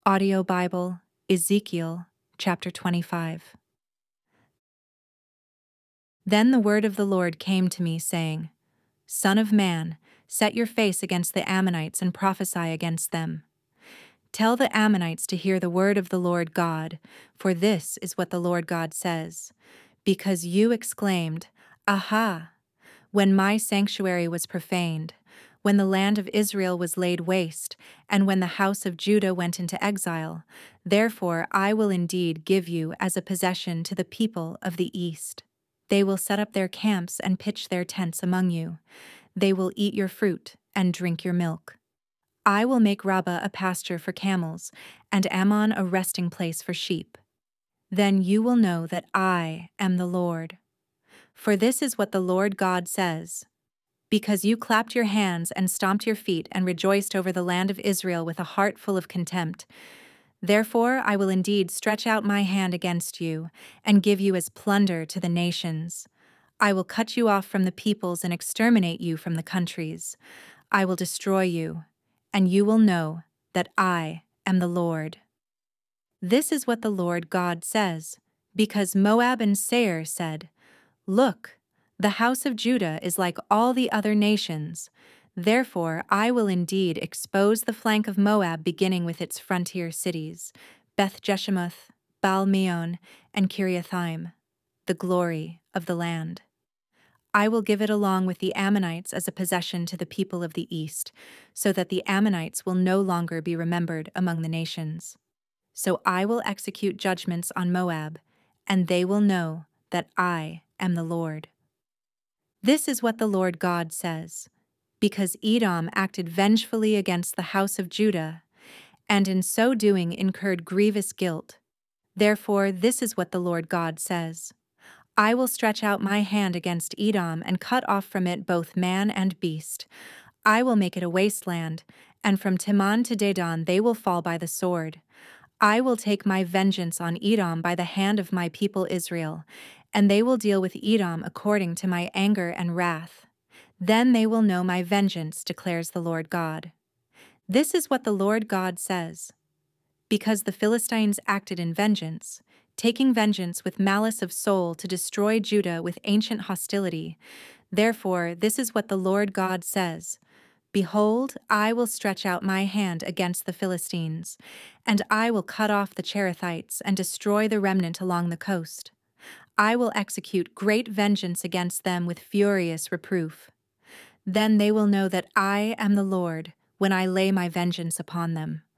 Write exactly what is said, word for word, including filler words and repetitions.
Audio Bible, Ezekiel, chapter twenty-five. Then the word of the Lord came to me, saying, Son of man, set your face against the Ammonites and prophesy against them. Tell the Ammonites to hear the word of the Lord God, for this is what the Lord God says. Because you exclaimed, Aha! When my sanctuary was profaned, when the land of Israel was laid waste, and when the house of Judah went into exile, therefore I will indeed give you as a possession to the people of the east. They will set up their camps and pitch their tents among you. They will eat your fruit and drink your milk. I will make Rabbah a pasture for camels, and Ammon a resting place for sheep. Then you will know that I am the Lord. For this is what the Lord God says. Because you clapped your hands and stomped your feet and rejoiced over the land of Israel with a heart full of contempt, therefore I will indeed stretch out my hand against you and give you as plunder to the nations. I will cut you off from the peoples and exterminate you from the countries. I will destroy you, and you will know that I am the Lord. This is what the Lord God says, because Moab and Seir said, Look, the house of Judah is like all the other nations. Therefore I will indeed expose the flank of Moab, beginning with its frontier cities, Beth-Jeshemoth, Baal-meon, and Kiriathaim, the glory of the land. I will give it along with the Ammonites as a possession to the people of the east, so that the Ammonites will no longer be remembered among the nations. So I will execute judgments on Moab, and they will know that I am the Lord. This is what the Lord God says, because Edom acted vengefully against the house of Judah, and in so doing incurred grievous guilt. Therefore this is what the Lord God says. I will stretch out my hand against Edom and cut off from it both man and beast. I will make it a wasteland, and from Teman to Dedan they will fall by the sword. I will take my vengeance on Edom by the hand of my people Israel, and they will deal with Edom according to my anger and wrath. Then they will know my vengeance, declares the Lord God. This is what the Lord God says. Because the Philistines acted in vengeance, taking vengeance with malice of soul to destroy Judah with ancient hostility, therefore this is what the Lord God says. Behold, I will stretch out my hand against the Philistines, and I will cut off the Cherethites and destroy the remnant along the coast. I will execute great vengeance against them with furious reproof. Then they will know that I am the Lord when I lay my vengeance upon them.